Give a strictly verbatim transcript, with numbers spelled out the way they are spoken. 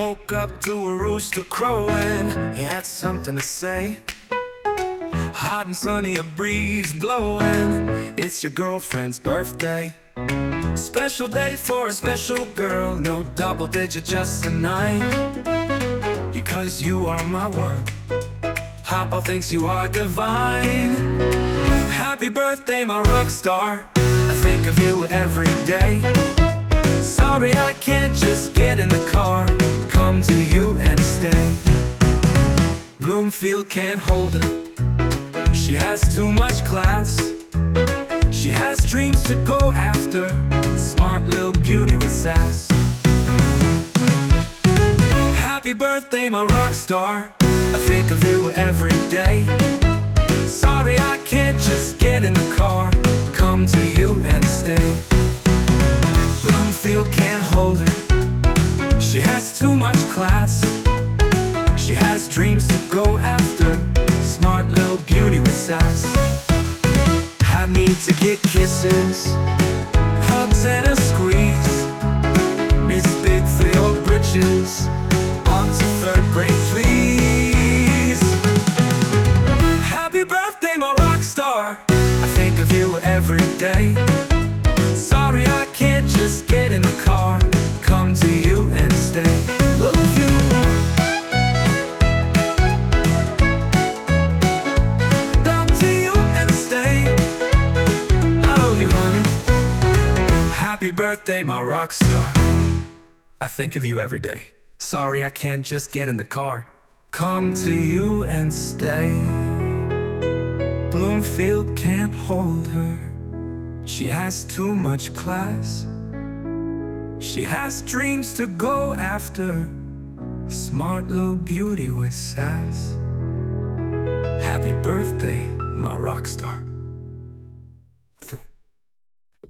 woke up to a rooster crowing. He had something to say. Hot and sunny, a breeze blowing. It's your girlfriend's birthday. Special day for a special girl. No double digit, just a nine. Because you are my world. Papa thinks you are divine. Happy birthday, my rock star. I think of you every day. Sorry I can't just get in the car. Come to you and stay. Bloomfield can't hold her. She has too much class. She has dreams to go after. Smart little beauty with sass. Happy birthday, my rock star. I think of you every day. Sorry I can't just get in the car. Come to you and stay. Bloomfield can't hold her. She has too much class. She has dreams to go after. Smart little beauty with sass. I need to get kisses, hugs and a squeeze. Miss Big for your britches. On to third grade, please. Happy birthday, my rock star. I think of you every day. Sorry I can't just get in the car. Come to you and stay. Love you. Come to you and stay. I love you, honey. Happy birthday, my rock star. I think of you every day. Sorry I can't just get in the car. Come to you and stay. Bloomfield can't hold her. She has too much class. She has dreams to go after. Smart little beauty with sass. Happy birthday, my rock star.